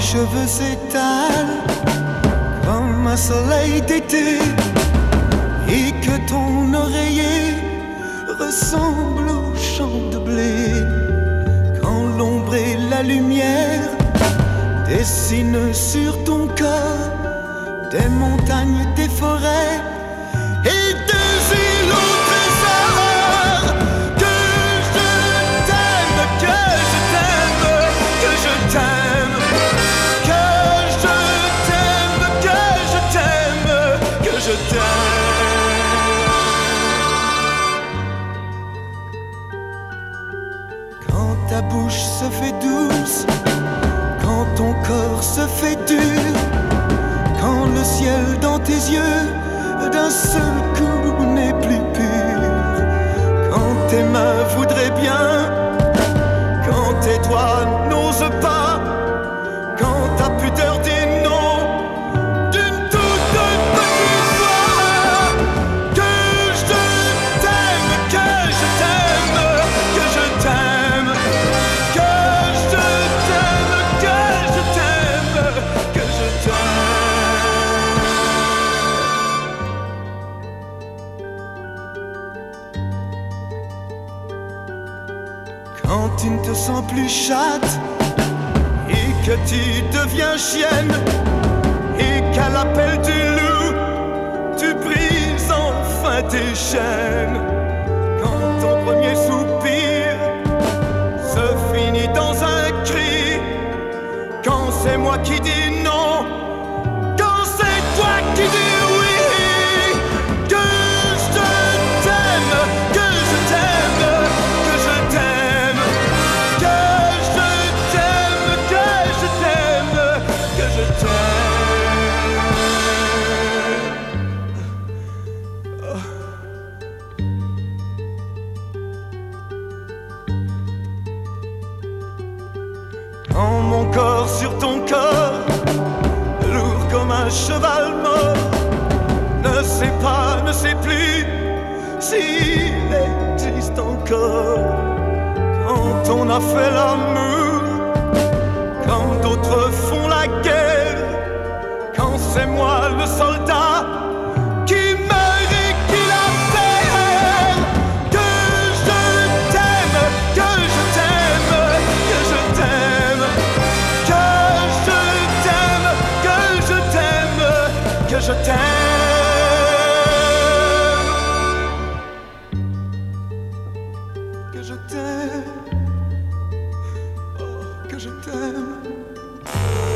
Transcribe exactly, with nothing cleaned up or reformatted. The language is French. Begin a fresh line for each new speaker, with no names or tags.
cheveux s'étalent comme un soleil d'été et que ton oreiller ressemble au champ de blé, quand l'ombre et la lumière dessinent sur ton corps des montagnes, des forêts et des îles au trésor. Que je t'aime, que je t'aime, que je t'aime, que je t'aime, que je t'aime, que je t'aime. Quand ta bouche se fait douce, quand ton corps se fait dur, quand le ciel dans tes yeux d'un seul coup n'est plus pur, quand tes mains voudraient bien, quand tes doigts n'osent pas, quand ta pudeur dit non d'une toute petite voix. Que je t'aime, que je t'aime, que je t'aime, que je t'aime, que je t'aime, que je t'aime. Quand tu ne te sens plus chatte et que tu deviens chienne et qu'à l'appel du loup tu brises enfin tes chaînes, quand ton premier soupir se finit dans un cri, quand c'est moi qui dis non, quand c'est toi qui dis oui. Que je t'aime, que je t'aime, que je t'aime, que je t'aime, que je t'aime, que je t'aime. Quand mon corps sur ton corps, lourd comme un cheval mort, ne sait pas, ne sait plus s'il existe encore. Quand on a fait l'amour, quand d'autres font la guerre, quand c'est moi le soldat qui meurt et qui la perd. Que je t'aime, que je t'aime, que je t'aime, que je t'aime, que je t'aime, que je t'aime. Que je t'aime, oh, que je t'aime.